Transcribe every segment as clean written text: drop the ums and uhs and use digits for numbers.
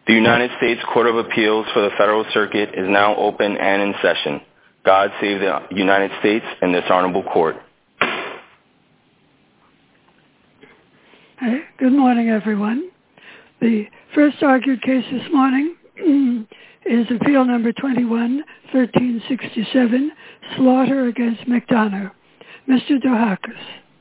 The United States Court of Appeals for the Federal Circuit is now open and in session. God save the United States and this honorable court. Good morning, everyone. The first argued case this morning is Appeal Number 21-1367, Slaughter against McDonough. Mr. Dohakis.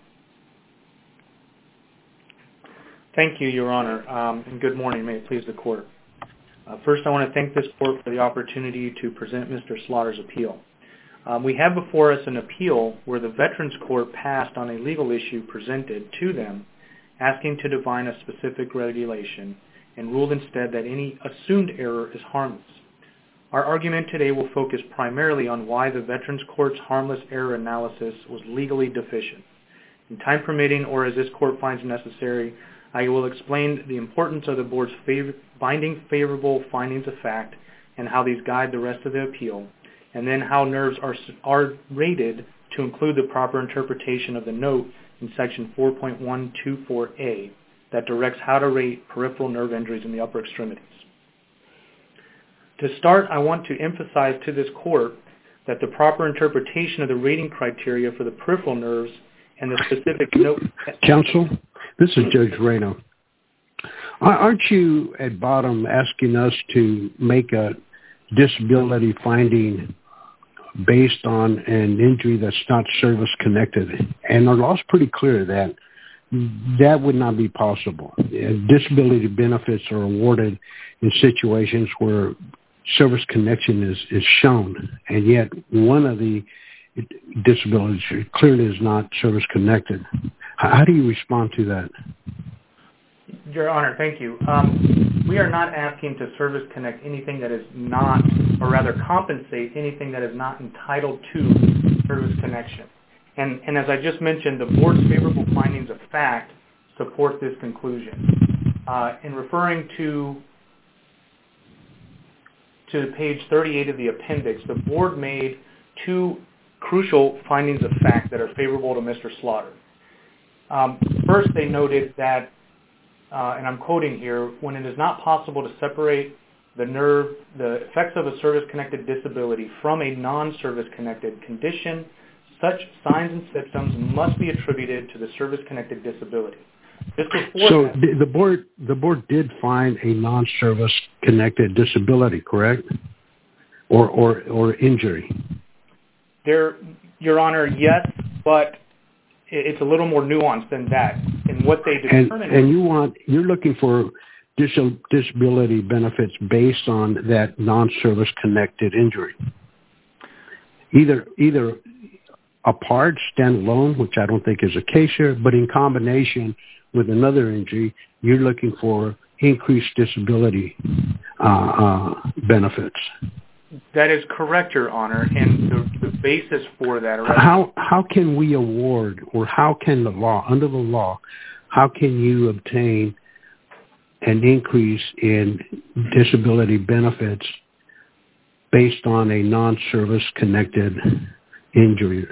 Thank you, Your Honor, and good morning. May it please the Court. First, I want to thank this Court for the opportunity to present Mr. Slaughter's appeal. We have before us an appeal where the Veterans Court passed on a legal issue presented to them, asking to define a specific regulation, and ruled instead that any assumed error is harmless. Our argument today will focus primarily on why the Veterans Court's harmless error analysis was legally deficient. In time permitting, or as this Court finds necessary, I will explain the importance of the Board's binding favorable findings of fact and how these guide the rest of the appeal, and then how nerves are rated to include the proper interpretation of the note in Section 4.124A that directs how to rate peripheral nerve injuries in the upper extremities. To start, I want to emphasize to this Court that the proper interpretation of the rating criteria for the peripheral nerves and the specific note... Counsel, this is Judge Reno. Aren't you at bottom asking us to make a disability finding based on an injury that's not service-connected? And our law's pretty clear that that would not be possible. Disability benefits are awarded in situations where service connection is shown, and yet one of the disabilities clearly is not service-connected. How do you respond to that? Your Honor, thank you. We are not asking to service connect anything that is not, or rather compensate anything that is not entitled to service connection. And as I just mentioned, the Board's favorable findings of fact support this conclusion. In referring to page 38 of the appendix, the Board made two crucial findings of fact that are favorable to Mr. Slaughter. First, they noted that, and I'm quoting here, when it is not possible to separate the effects of a service-connected disability from a non-service-connected condition, such signs and symptoms must be attributed to the service-connected disability. So the board did find a non-service-connected disability, correct? Or injury? Your Honor, yes, but it's a little more nuanced than that. And what they determined... And you're looking for disability benefits based on that non-service-connected injury. Either apart, standalone, which I don't think is a case here, but in combination with another injury, you're looking for increased disability benefits. That is correct, Your Honor, and the basis for that... How can we award, or how can the law, under the law, how can you obtain an increase in disability benefits based on a non-service-connected injury?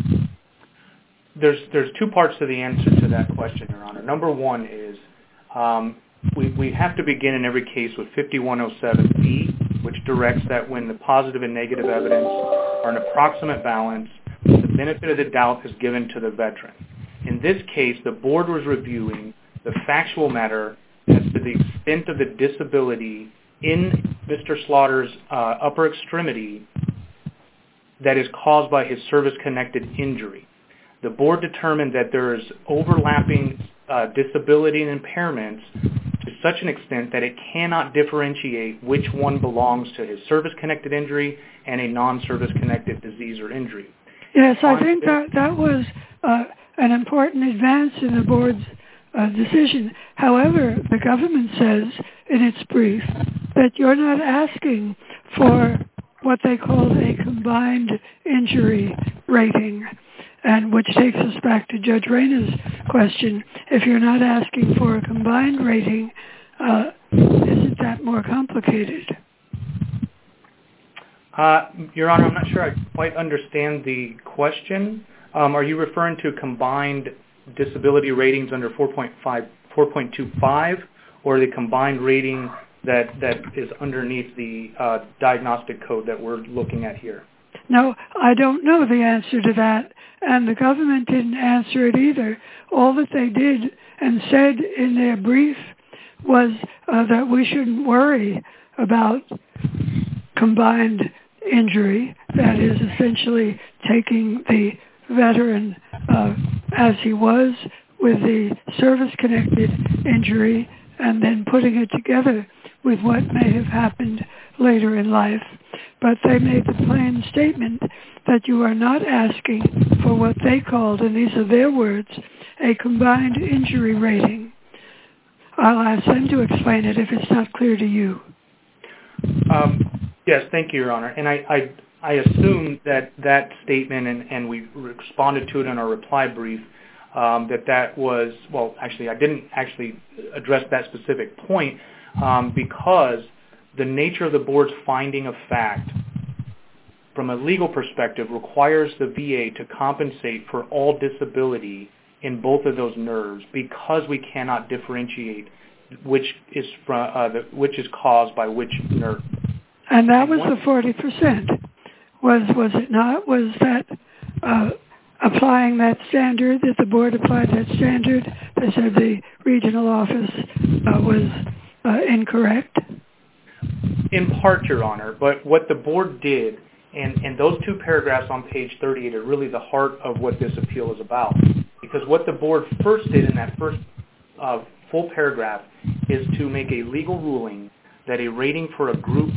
There's two parts to the answer to that question, Your Honor. Number one is we have to begin in every case with 5107B, which directs that when the positive and negative evidence are an approximate balance, the benefit of the doubt is given to the veteran. In this case, the Board was reviewing the factual matter as to the extent of the disability in Mr. Slaughter's upper extremity that is caused by his service-connected injury. The Board determined that there is overlapping disability and impairments to such an extent that it cannot differentiate which one belongs to his service-connected injury and a non-service-connected disease or injury. Yes, I think that was an important advance in the Board's decision. However, the government says in its brief that you're not asking for what they call a combined injury rating, and which takes us back to Judge Rayna's question. If you're not asking for a combined rating, isn't that more complicated? Your Honor, I'm not sure I quite understand the question. Are you referring to combined disability ratings under 4.25, or the combined rating that is underneath the diagnostic code that we're looking at here? No, I don't know the answer to that, and the government didn't answer it either. All that they did and said in their brief was that we shouldn't worry about combined injury, that is essentially taking the veteran as he was with the service-connected injury and then putting it together with what may have happened later in life. But they made the plain statement that you are not asking for what they called, and these are their words, a combined injury rating. I'll ask them to explain it if it's not clear to you. Yes, thank you, Your Honor. And I assume that statement, and we responded to it in our reply brief, that was, well, actually, I didn't actually address that specific point because the nature of the board's finding of fact from a legal perspective requires the VA to compensate for all disability in both of those nerves because we cannot differentiate which is caused by which nerve. And that was the 40%. Was it not? Was that applying that standard, that the board applied that standard? They said the regional office was incorrect? In part, Your Honor, but what the board did, and those two paragraphs on page 38 are really the heart of what this appeal is about. Because what the board first did in that first full paragraph is to make a legal ruling that a rating for a group,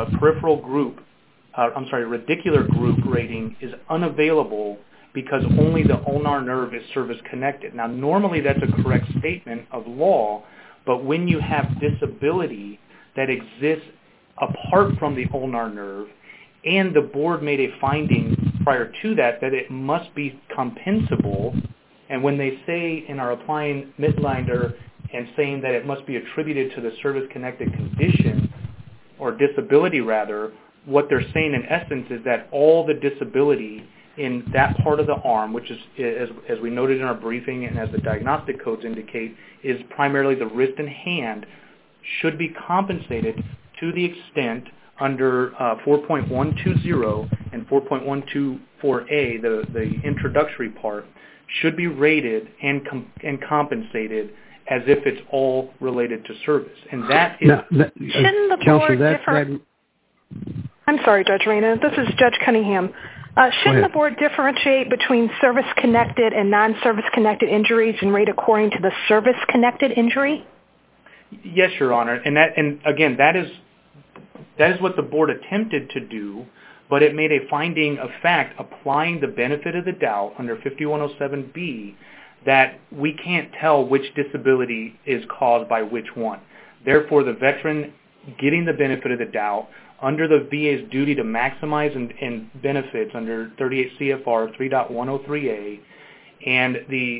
radicular group rating is unavailable because only the ulnar nerve is service-connected. Now, normally that's a correct statement of law, but when you have disability that exists apart from the ulnar nerve, and the board made a finding prior to that it must be compensable, and when they say and are applying Midlander and saying that it must be attributed to the service-connected condition, or disability rather, what they're saying in essence is that all the disability in that part of the arm, which is, as we noted in our briefing and as the diagnostic codes indicate, is primarily the wrist and hand, should be compensated to the extent under 4.120 and 4.124A, the introductory part, should be rated and compensated as if it's all related to service. And that is... Shouldn't the board differ... I'm sorry, Judge Reyna. This is Judge Cunningham. Shouldn't the board differentiate between service-connected and non-service-connected injuries and rate according to the service-connected injury? Yes, Your Honor. And again, that is what the board attempted to do, but it made a finding of fact applying the benefit of the doubt under 5107B that we can't tell which disability is caused by which one. Therefore, the veteran getting the benefit of the doubt under the VA's duty to maximize and benefits under 38 CFR 3.103A and the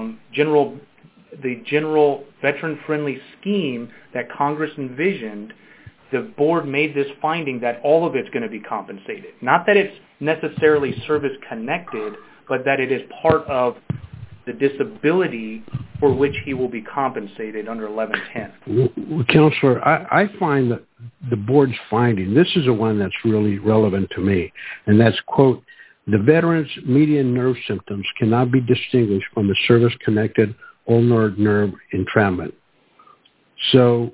general veteran-friendly scheme that Congress envisioned, the board made this finding that all of it's going to be compensated. Not that it's necessarily service-connected, but that it is part of the disability for which he will be compensated under 1110. Counselor, I find that the board's finding, this is the one that's really relevant to me, and that's, quote, the veteran's median nerve symptoms cannot be distinguished from the service-connected ulnar nerve entrapment. So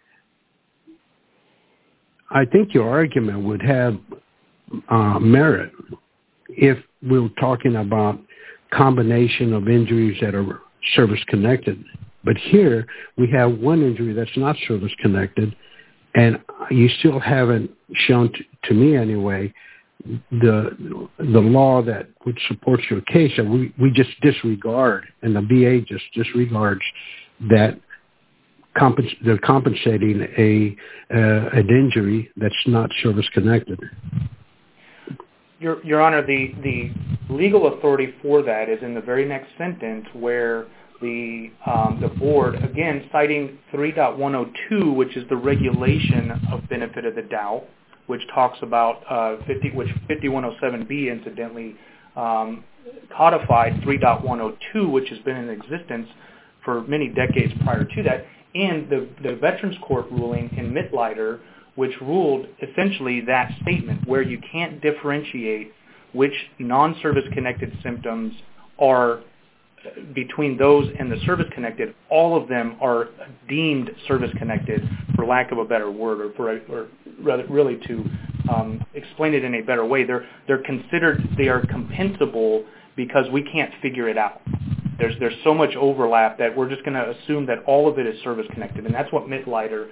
I think your argument would have merit if we were talking about combination of injuries that are service-connected. But here we have one injury that's not service-connected, and you still haven't shown, to me anyway, the law that which supports your case, that we just disregard, and the VA just disregards that they're compensating an injury that's not service-connected. Your Honor, the legal authority for that is in the very next sentence where the board, again, citing 3.102, which is the regulation of benefit of the doubt, which talks about, which 5107B incidentally codified 3.102, which has been in existence for many decades prior to that. and the Veterans Court ruling in Mitleider, which ruled essentially that statement where you can't differentiate which non-service-connected symptoms are between those and the service-connected. All of them are deemed service-connected, for lack of a better word, or rather, really to explain it in a better way. They're considered, they are compensable because we can't figure it out. There's so much overlap that we're just going to assume that all of it is service-connected, and that's what Mitleider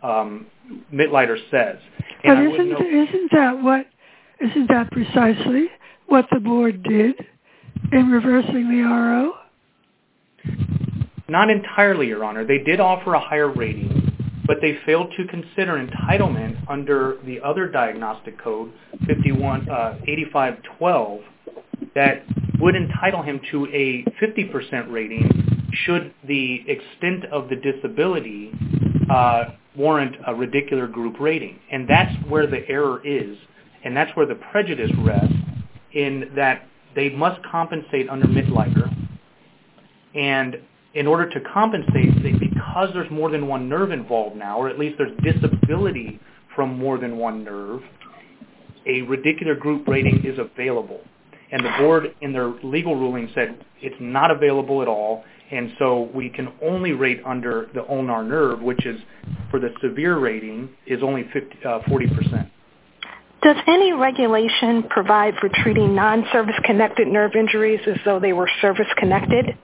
says. But isn't that precisely what the board did in reversing the RO? Not entirely, Your Honor. They did offer a higher rating, but they failed to consider entitlement under the other diagnostic code, 8512, that would entitle him to a 50% rating should the extent of the disability warrant a radicular group rating. And that's where the error is, and that's where the prejudice rests, in that they must compensate under Mitleider. And in order to compensate, because there's more than one nerve involved now, or at least there's disability from more than one nerve, a radicular group rating is available. And the board, in their legal ruling, said it's not available at all, and so we can only rate under the ulnar nerve, which is, for the severe rating, is only 40%. Does any regulation provide for treating non-service-connected nerve injuries as though they were service-connected?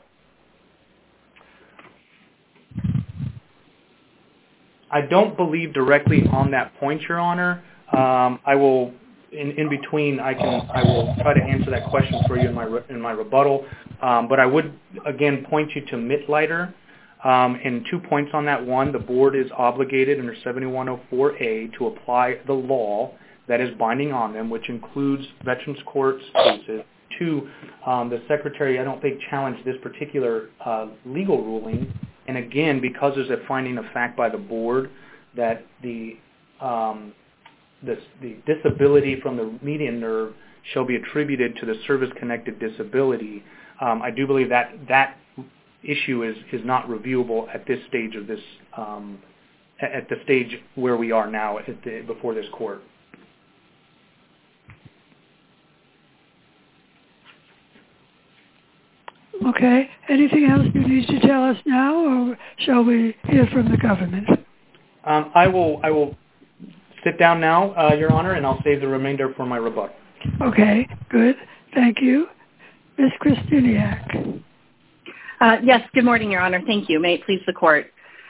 I don't believe directly on that point, Your Honor. I will, in between, I will try to answer that question for you in my rebuttal. But I would again point you to Mitleider, and 2 points on that. One, the board is obligated under 7104A to apply the law that is binding on them, which includes Veterans Court's cases. 2, the Secretary, I don't think, challenged this particular legal ruling. And again, because there's a finding of fact by the board that the disability from the median nerve shall be attributed to the service-connected disability, I do believe that that issue is not reviewable at this stage of this, at the stage where we are now before this court. Okay. Anything else you need to tell us now, or shall we hear from the government? I will sit down now, Your Honor, and I'll save the remainder for my rebuttal. Okay, good. Thank you. Ms. Kristuniak. Yes, good morning, Your Honor. Thank you. May it please the Court.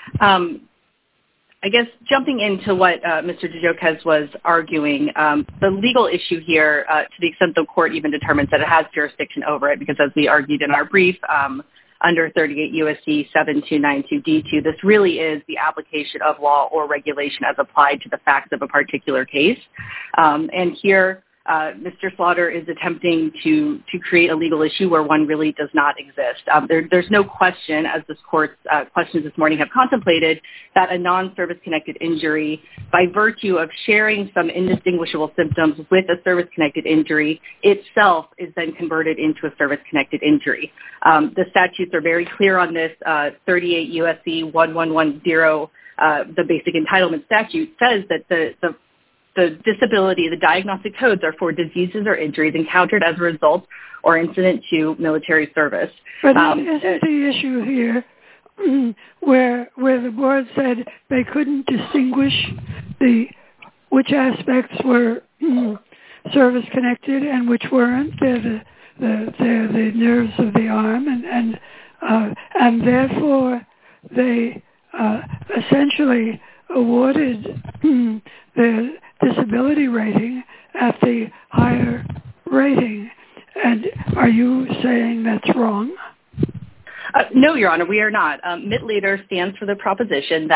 I guess jumping into what Mr. DeJoquez was arguing, the legal issue here, to the extent the Court even determines that it has jurisdiction over it, because as we argued in our brief, under 38 U.S.C. 7292D2, this really is the application of law or regulation as applied to the facts of a particular case. And here, Mr. Slaughter is attempting to create a legal issue where one really does not exist. There's no question, as this Court's questions this morning have contemplated, that a non-service-connected injury, by virtue of sharing some indistinguishable symptoms with a service-connected injury, itself is then converted into a service-connected injury. The statutes are very clear on this. 38 U.S.C. 1110, the basic entitlement statute, says that the disability, the diagnostic codes are for diseases or injuries encountered as a result or incident to military service. But isn't the issue here where the board said they couldn't distinguish which aspects were service-connected and which weren't? They're the nerves of the arm, and therefore they essentially awarded the disability rating at the higher rating. And are you saying that's wrong? No, Your Honor, we are not. Mitleider stands for the proposition that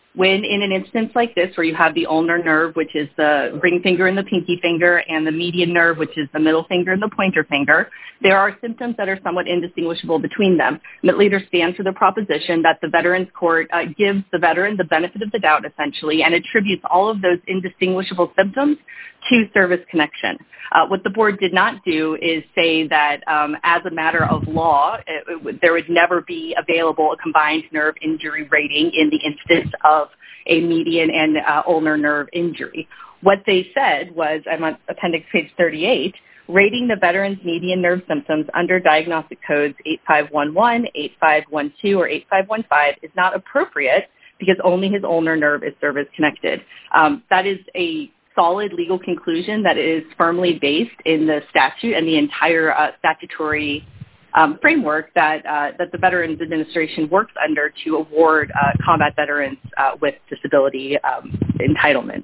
when in an instance like this where you have the ulnar nerve, which is the ring finger and the pinky finger, and the median nerve, which is the middle finger and the pointer finger, there are symptoms that are somewhat indistinguishable between them. Mittleader stands for the proposition that the Veterans Court gives the veteran the benefit of the doubt, essentially, and attributes all of those indistinguishable symptoms to service connection. What the board did not do is say that as a matter of law, there would never be available a combined nerve injury rating in the instance of a median and ulnar nerve injury. What they said was, I'm on appendix page 38, rating the veteran's median nerve symptoms under diagnostic codes 8511, 8512, or 8515 is not appropriate because only his ulnar nerve is service-connected. That is a solid legal conclusion that is firmly based in the statute and the entire statutory framework that the Veterans Administration works under to award combat veterans with disability entitlement.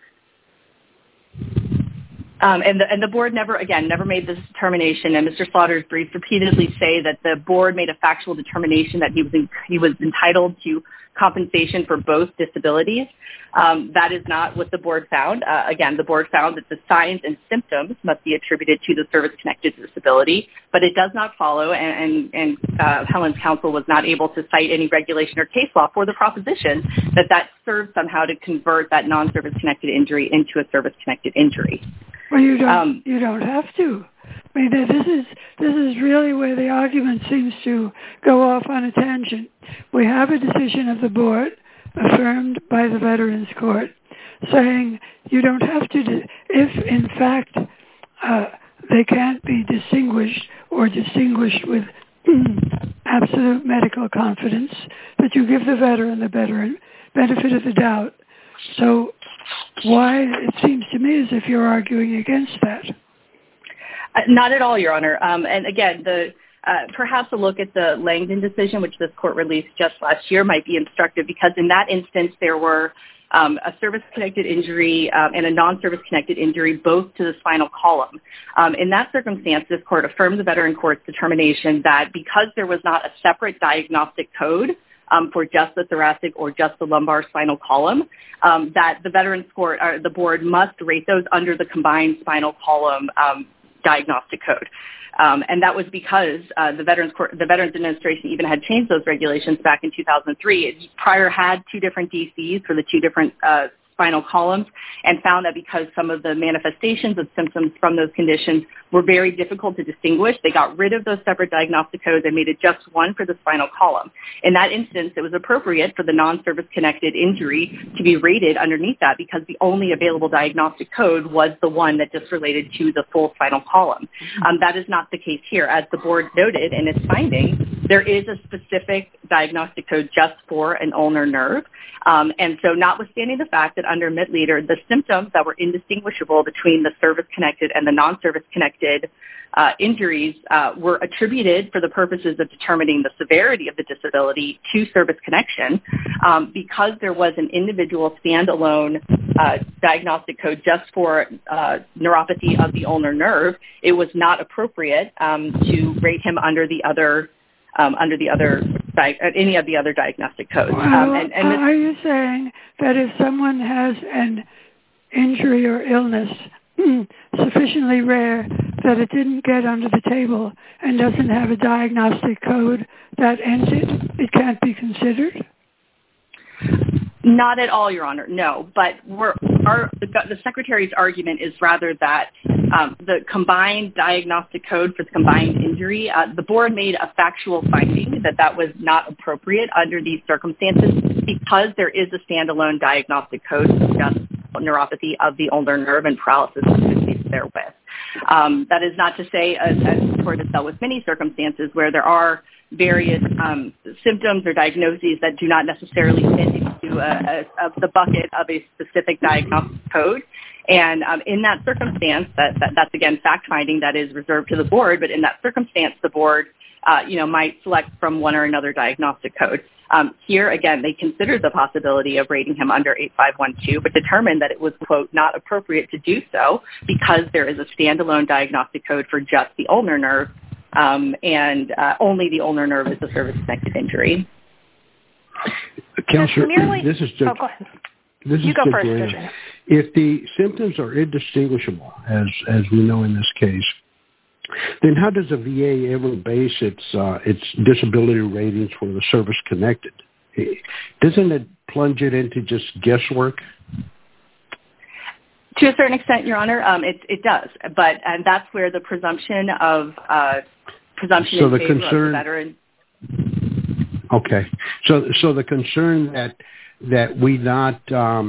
And the board never made this determination, and Mr. Slaughter's briefs repeatedly say that the board made a factual determination that he was entitled to compensation for both disabilities. That is not what the board found. Again, the board found that the signs and symptoms must be attributed to the service-connected disability, but it does not follow, and Helen's counsel was not able to cite any regulation or case law for the proposition that serves somehow to convert that non-service-connected injury into a service-connected injury. Well, you don't have to. I mean, this is really where the argument seems to go off on a tangent. We have a decision of the board affirmed by the Veterans Court saying you don't have to, if in fact they can't be distinguished or distinguished with absolute medical confidence, that you give the veteran benefit of the doubt. So why, it seems to me as if you're arguing against that. Not at all, Your Honor. And again, perhaps a look at the Langdon decision, which this court released just last year, might be instructive because in that instance there were a service-connected injury and a non-service-connected injury, both to the spinal column. In that circumstance, this court affirmed the Veteran Court's determination that because there was not a separate diagnostic code for just the thoracic or just the lumbar spinal column, that the Veterans Court or the board must rate those under the combined spinal column diagnostic code. And that was because the Veterans Administration even had changed those regulations back in 2003. It prior had two different DCs for the two different spinal columns and found that because some of the manifestations of symptoms from those conditions were very difficult to distinguish, they got rid of those separate diagnostic codes and made it just one for the spinal column. In that instance, it was appropriate for the non-service-connected injury to be rated underneath that because the only available diagnostic code was the one that just related to the full spinal column. That is not the case here. As the board noted in its findings, there is a specific diagnostic code just for an ulnar nerve. And so notwithstanding the fact that under Mittleader, the symptoms that were indistinguishable between the service-connected and the non-service-connected injuries were attributed for the purposes of determining the severity of the disability to service connection, because there was an individual standalone diagnostic code just for neuropathy of the ulnar nerve, it was not appropriate to rate him under any of the other diagnostic codes. Are you saying that if someone has an injury or illness sufficiently rare that it didn't get under the table and doesn't have a diagnostic code, that ends it? It can't be considered? Not at all, Your Honor, no. But the Secretary's argument is rather that the combined diagnostic code for the combined injury, the board made a factual finding that was not appropriate under these circumstances because there is a standalone diagnostic code for just neuropathy of the ulnar nerve and paralysis associated therewith. That is not to say, as the court has dealt with many circumstances where there are various symptoms or diagnoses that do not necessarily fit into the bucket of a specific diagnostic code. And in that circumstance, that's again fact-finding that is reserved to the board, but in that circumstance, the board might select from one or another diagnostic code. Here, again, they considered the possibility of rating him under 8512, but determined that it was, quote, not appropriate to do so because there is a standalone diagnostic code for just the ulnar nerve, and only the ulnar nerve is a service-connected injury. Counselor, this is Judge. Go ahead. This is you go Judge first, Reyna. Judge. If the symptoms are indistinguishable, as we know in this case, then how does the VA ever base its disability ratings for the service-connected? Doesn't it plunge it into just guesswork? To a certain extent, Your Honor, it does. And that's where the presumption in favor of the veteran. Okay. So the concern that we not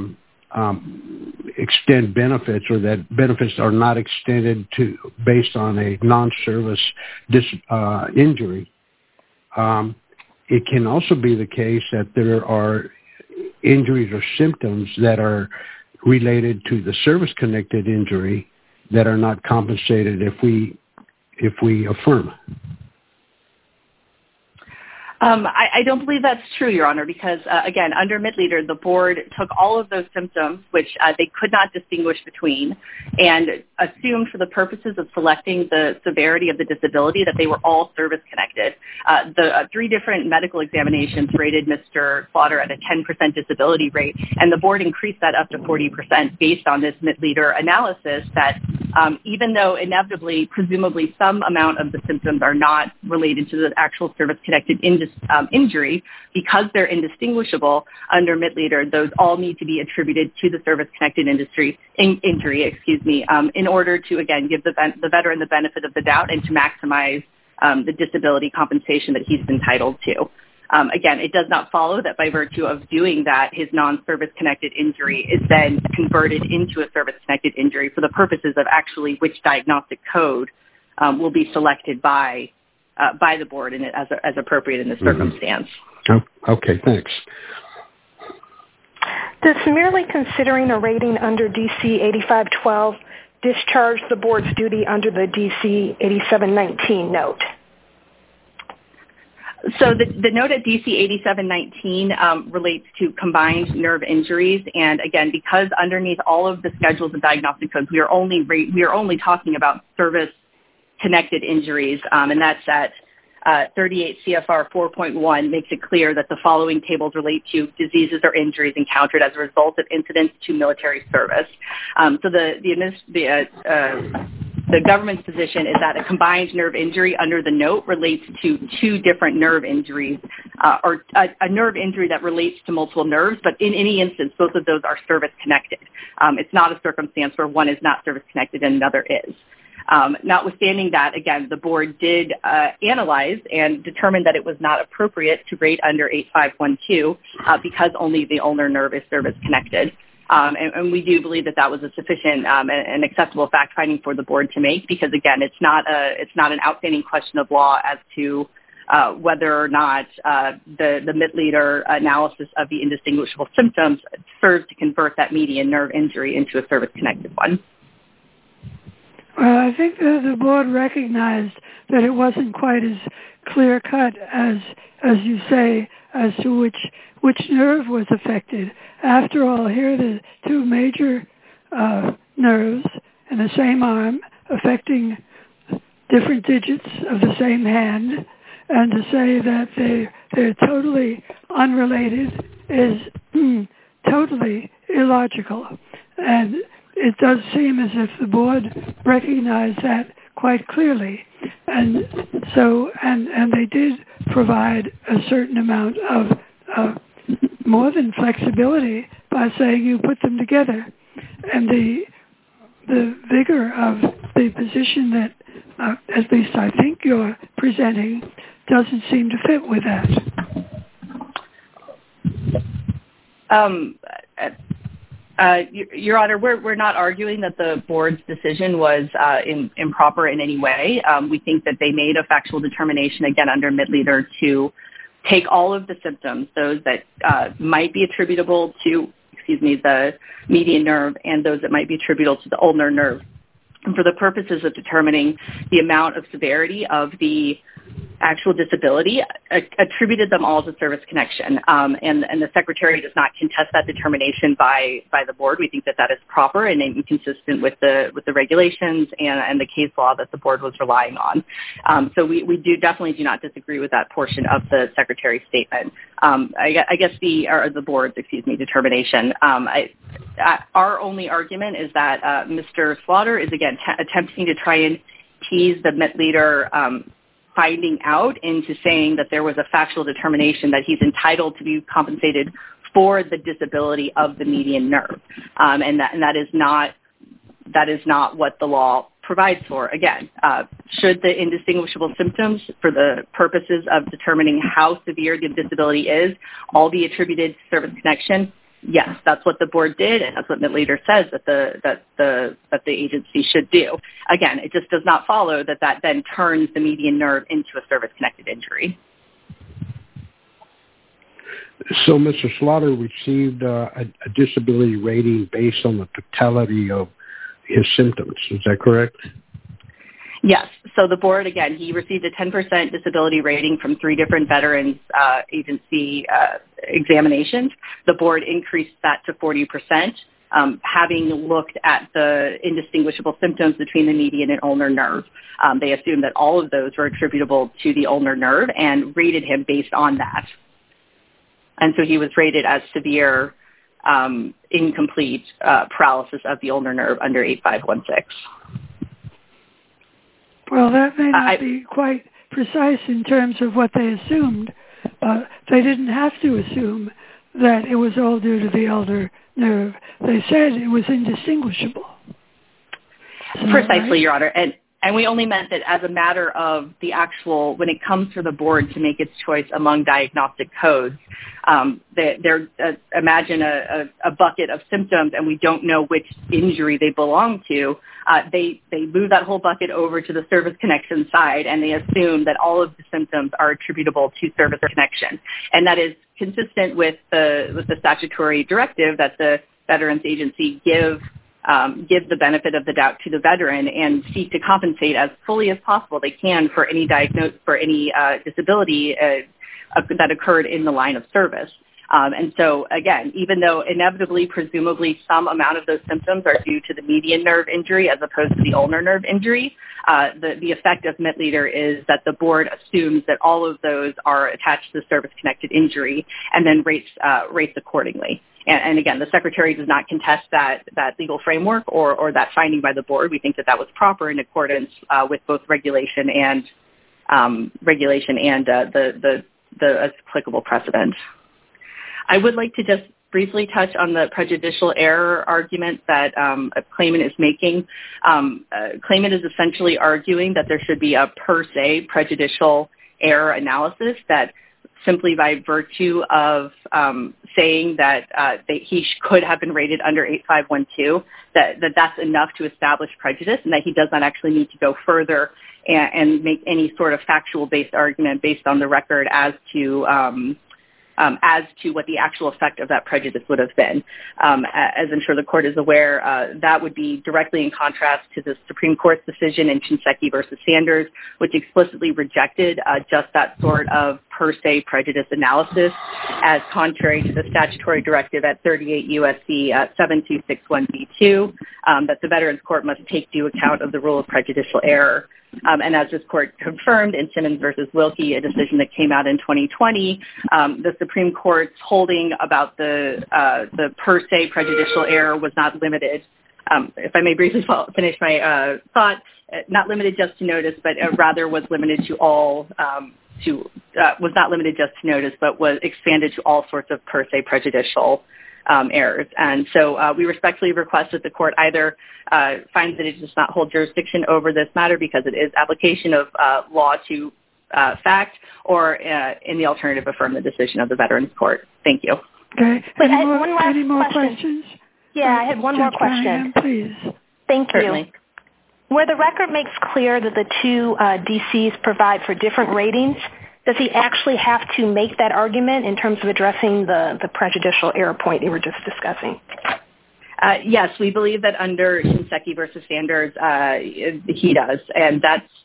extend benefits, or that benefits are not extended to based on a non-service injury, it can also be the case that there are injuries or symptoms that are related to the service-connected injury that are not compensated if we affirm. I don't believe that's true, Your Honor, because, again, under Midleader, the board took all of those symptoms, which they could not distinguish between, and assumed for the purposes of selecting the severity of the disability that they were all service-connected. The three different medical examinations rated Mr. Slaughter at a 10% disability rate, and the board increased that up to 40% based on this Midleader analysis that even though inevitably, presumably, some amount of the symptoms are not related to the actual service-connected injury, because they're indistinguishable under Midleader, those all need to be attributed to the service-connected injury, in order to, again, give the veteran the benefit of the doubt and to maximize the disability compensation that he's entitled to. Again, it does not follow that by virtue of doing that, his non-service-connected injury is then converted into a service-connected injury for the purposes of actually which diagnostic code will be selected by the board and as appropriate in this circumstance. Okay, thanks. Does merely considering a rating under DC 8512 discharge the board's duty under the DC 8719 note? So the note at DC 8719 relates to combined nerve injuries, and again, because underneath all of the schedules of diagnostic codes, we are only talking about service-connected injuries, and that's at 38 CFR 4.1 makes it clear that the following tables relate to diseases or injuries encountered as a result of incidents to military service. So the government's position is that a combined nerve injury under the note relates to two different nerve injuries, or a nerve injury that relates to multiple nerves, but in any instance, both of those are service-connected. It's not a circumstance where one is not service-connected and another is. Notwithstanding that, again, the board did analyze and determined that it was not appropriate to rate under 8512 because only the ulnar nerve is service-connected. And we do believe that was a sufficient and acceptable fact-finding for the board to make because, again, it's not an outstanding question of law as to whether or not the Midleader analysis of the indistinguishable symptoms serves to convert that median nerve injury into a service-connected one. Well, I think the board recognized that it wasn't quite as clear-cut as you say as to which nerve was affected. After all, here are the two major nerves in the same arm affecting different digits of the same hand, and to say that they're totally unrelated is totally illogical. And it does seem as if the board recognized that quite clearly. And so, and they did provide a certain amount of more than flexibility by saying you put them together. And the vigor of the position that, at least I think you're presenting, doesn't seem to fit with that. Your Honor, we're not arguing that the board's decision was improper in any way. We think that they made a factual determination, again, under Midleader, to take all of the symptoms, those that might be attributable to, the median nerve and those that might be attributable to the ulnar nerve. And for the purposes of determining the amount of severity of the actual disability, attributed them all to service connection. And the Secretary does not contest that determination by the board. We think that is proper and consistent with the regulations and the case law that the board was relying on. So we definitely do not disagree with that portion of the Secretary's statement. I guess the board's, determination. Our only argument is that Mr. Slaughter is, again, attempting to try and tease the MIT leader finding out into saying that there was a factual determination that he's entitled to be compensated for the disability of the median nerve. And that is not what the law provides for. Again, should the indistinguishable symptoms, for the purposes of determining how severe the disability is, all be attributed to service connection? Yes, that's what the board did, and that's what MIT leader says that the agency should do. Again, it just does not follow that then turns the median nerve into a service-connected injury. So Mr. Slaughter received a disability rating based on the totality of his symptoms. Is that correct? Yes. So the board, again, he received a 10% disability rating from 3 different Veterans Agency examinations. The board increased that to 40%, having looked at the indistinguishable symptoms between the median and ulnar nerve. They assumed that all of those were attributable to the ulnar nerve and rated him based on that. And so he was rated as severe incomplete paralysis of the ulnar nerve under 8516. Well, that may not be quite precise in terms of what they assumed. They didn't have to assume that it was all due to the ulnar nerve. They said it was indistinguishable. Precisely, right? Your Honor. And we only meant that as a matter of the actual, when it comes to the board to make its choice among diagnostic codes, imagine a bucket of symptoms and we don't know which injury they belong to. They move that whole bucket over to the service connection side and they assume that all of the symptoms are attributable to service connection. And that is consistent with the statutory directive that the Veterans Agency give the benefit of the doubt to the veteran and seek to compensate as fully as possible they can for any disability that occurred in the line of service. And so, again, even though inevitably, presumably, some amount of those symptoms are due to the median nerve injury as opposed to the ulnar nerve injury, the effect of MIT leader is that the board assumes that all of those are attached to the service-connected injury and then rates accordingly. And again, the Secretary does not contest that legal framework or that finding by the board. We think that was proper in accordance with both regulation and the applicable precedent. I would like to just briefly touch on the prejudicial error argument that a claimant is making. Claimant is essentially arguing that there should be a per se prejudicial error analysis that simply by virtue of saying that he could have been rated under 8512, that's enough to establish prejudice and that he does not actually need to go further and make any sort of factual-based argument based on the record as to what the actual effect of that prejudice would have been. As I'm sure the court is aware, that would be directly in contrast to the Supreme Court's decision in Shinseki versus Sanders, which explicitly rejected just that sort of per se prejudice analysis as contrary to the statutory directive at 38 U.S.C. 7261b2 that the Veterans Court must take due account of the rule of prejudicial error. And as this court confirmed in Simmons versus Wilkie, a decision that came out in 2020, the Supreme Court's holding about the per se prejudicial error was not limited. If I may briefly finish my thought, not limited just to notice, but rather was limited to all. Was not limited just to notice, but was expanded to all sorts of per se prejudicial errors. And so we respectfully request that the court either finds that it does not hold jurisdiction over this matter because it is application of law to fact, or in the alternative, affirm the decision of the Veterans Court. Thank you. Okay. Any more questions? Yeah, I had one more question. Please. Thank you. Certainly. Where the record makes clear that the two DCs provide for different ratings, does he actually have to make that argument in terms of addressing the prejudicial error point you were just discussing? Yes, we believe that under Shinseki versus Sanders, he does. And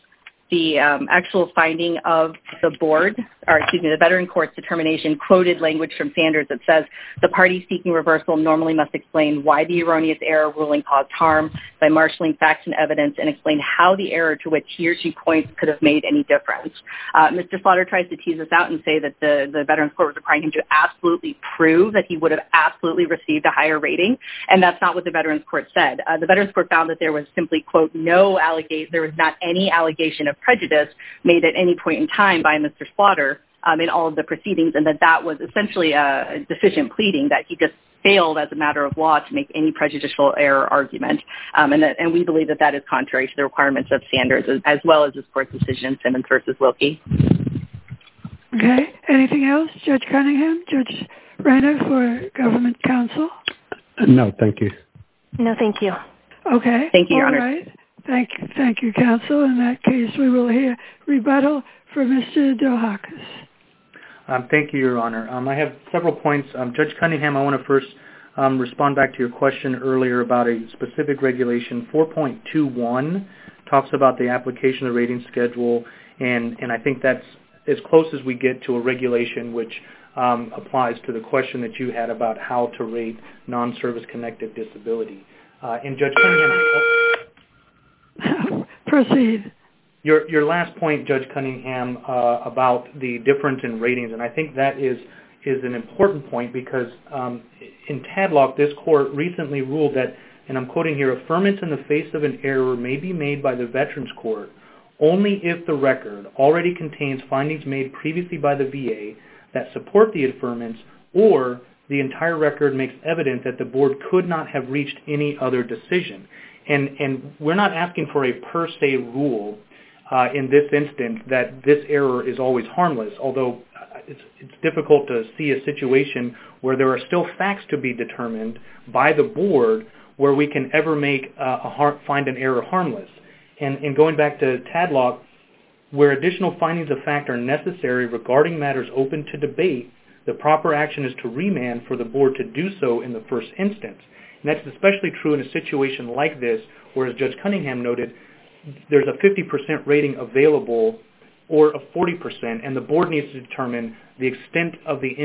the actual finding of the board, or excuse me, the Veteran Court's determination quoted language from Sanders that says the party seeking reversal normally must explain why the erroneous error ruling caused harm by marshaling facts and evidence and explain how the error to which he or she points could have made any difference. Mr. Slaughter tries to tease us out and say that the Veterans Court was requiring him to absolutely prove that he would have absolutely received a higher rating, and that's not what the Veterans Court said. The Veterans Court found that there was simply, quote, there was not any allegation of prejudice made at any point in time by Mr. Slaughter in all of the proceedings, and that was essentially a deficient pleading, that he just failed as a matter of law to make any prejudicial error argument. And we believe that is contrary to the requirements of Sanders, as well as this court's decision, Simmons versus Wilkie. Okay. Anything else? Judge Cunningham? Judge Rayner for Government Counsel? No, thank you. No, thank you. Okay. Thank you, Your Honor. All right. Thank you, counsel. In that case, we will hear rebuttal for Mr. Dohakis. Thank you, Your Honor. I have several points. Judge Cunningham, I want to first respond back to your question earlier about a specific regulation. 4.21 talks about the application of the rating schedule, and I think that's as close as we get to a regulation which applies to the question that you had about how to rate non-service-connected disability. And Judge Cunningham... Proceed. Your last point, Judge Cunningham, about the difference in ratings, and I think that is an important point because in Tadlock, this court recently ruled that, and I'm quoting here, affirmance in the face of an error may be made by the Veterans Court only if the record already contains findings made previously by the VA that support the affirmance, or the entire record makes evident that the board could not have reached any other decision. And we're not asking for a per se rule in this instance that this error is always harmless, although it's difficult to see a situation where there are still facts to be determined by the board where we can ever find an error harmless. And going back to Tadlock, where additional findings of fact are necessary regarding matters open to debate, the proper action is to remand for the board to do so in the first instance. And that's especially true in a situation like this, where, as Judge Cunningham noted, there's a 50% rating available or a 40%, and the board needs to determine the extent of the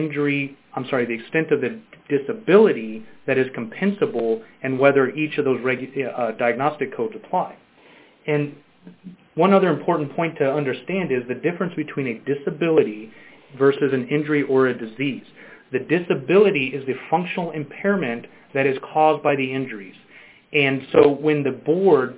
the extent of the disability that is compensable and whether each of those diagnostic codes apply. And one other important point to understand is the difference between a disability versus an injury or a disease. The disability is the functional impairment that is caused by the injuries. And so when the board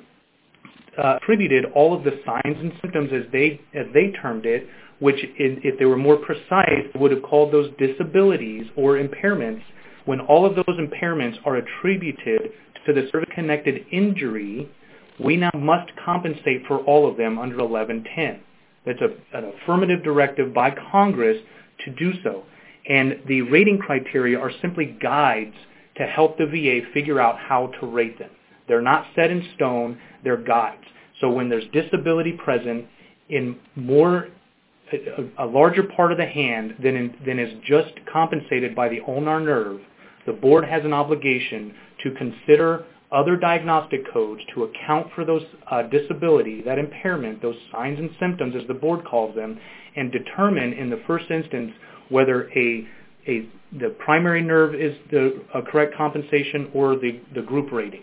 attributed all of the signs and symptoms as they termed it, which if they were more precise, would have called those disabilities or impairments, when all of those impairments are attributed to the service-connected injury, we now must compensate for all of them under 1110. That's an affirmative directive by Congress to do so. And the rating criteria are simply guides to help the VA figure out how to rate them. They're not set in stone, they're guides. So when there's disability present in a larger part of the hand than is just compensated by the ulnar nerve, the board has an obligation to consider other diagnostic codes to account for those disability, that impairment, those signs and symptoms, as the board calls them, and determine in the first instance whether the primary nerve is the correct compensation or the group rating.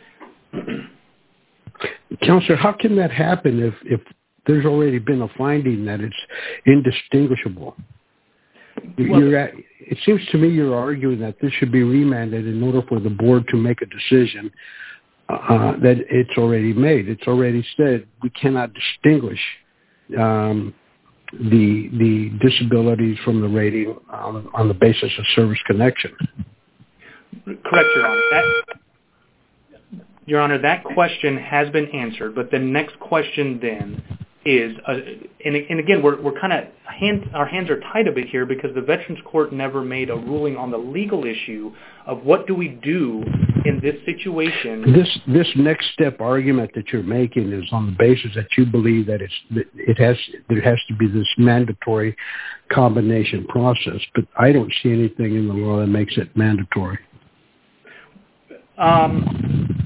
Counselor, how can that happen if there's already been a finding that it's indistinguishable? It seems to me you're arguing that this should be remanded in order for the board to make a decision that it's already made. It's already said we cannot distinguish the disabilities from the rating on the basis of service connection. Correct, Your Honor. Your Honor, that question has been answered, but the next question then is, and again, we're kind of, our hands are tied a bit here because the Veterans Court never made a ruling on the legal issue of what do we do in this situation. This next step argument that you're making is on the basis that you believe that there has to be this mandatory combination process, but I don't see anything in the law that makes it mandatory.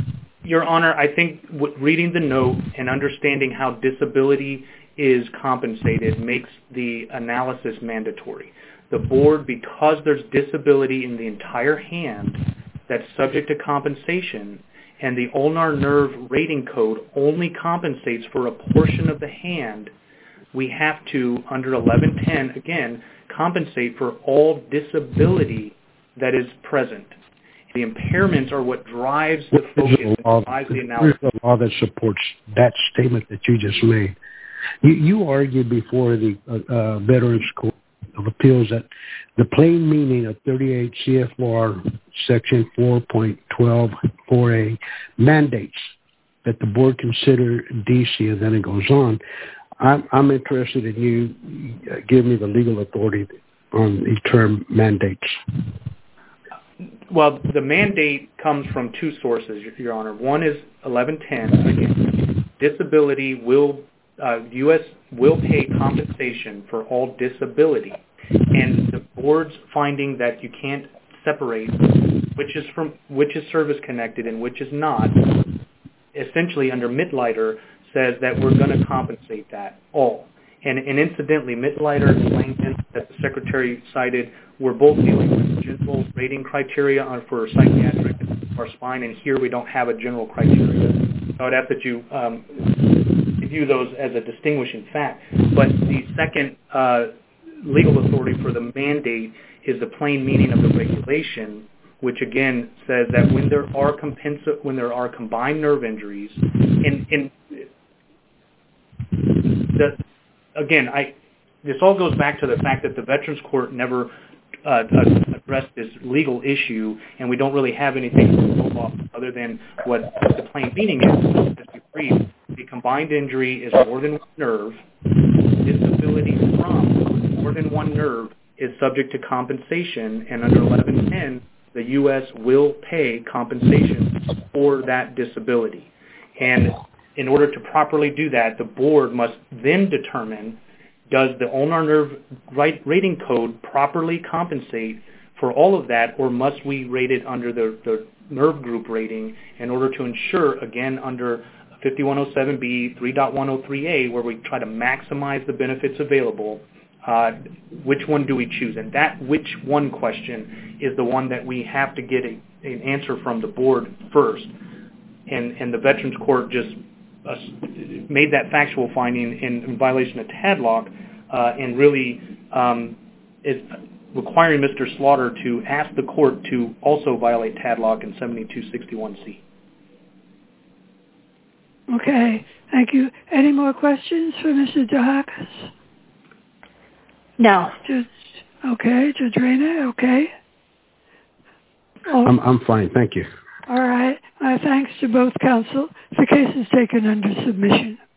Your Honor, I think reading the note and understanding how disability is compensated makes the analysis mandatory. The board, because there's disability in the entire hand that's subject to compensation, and the ulnar nerve rating code only compensates for a portion of the hand, we have to, under 1110, again, compensate for all disability that is present. The impairments are what drives the focus and drives the analysis. There's a law that supports that statement that you just made. You argued before the Veterans Court of Appeals that the plain meaning of 38 CFR Section 4.12.4a mandates that the board consider DC, and then it goes on. I'm interested in you give me the legal authority on the term mandates. Well, the mandate comes from two sources, Your Honor. One is 1110. Again, disability will, U.S. will pay compensation for all disability. And the board's finding that you can't separate which is service-connected and which is not, essentially under Mitleider, says that we're going to compensate that all. And incidentally, Mitleider and Langdon that the Secretary cited were both dealing with general rating criteria for psychiatric or spine, and here we don't have a general criteria. So I'd ask that you view those as a distinguishing fact. But the second legal authority for the mandate is the plain meaning of the regulation, which again says that when there are combined nerve injuries, this all goes back to the fact that the Veterans Court never addressed this legal issue, and we don't really have anything to go off other than what the plain meaning is. As we brief, the combined injury is more than one nerve. Disability from more than one nerve is subject to compensation, and under 1110, the U.S. will pay compensation for that disability. And in order to properly do that, the board must then determine, does the ulnar nerve rating code properly compensate for all of that, or must we rate it under the nerve group rating in order to ensure, again, under 5107B 3.103A, where we try to maximize the benefits available, which one do we choose? And that which one question is the one that we have to get an answer from the board first. And the Veterans Court just made that factual finding in violation of Tadlock, and really is requiring Mr. Slaughter to ask the court to also violate Tadlock in 7261C. Okay, thank you. Any more questions for Mr. DeHakis? No. Okay, Judge Reyna, okay? I'm fine, thank you. All right. My thanks to both counsel. The case is taken under submission.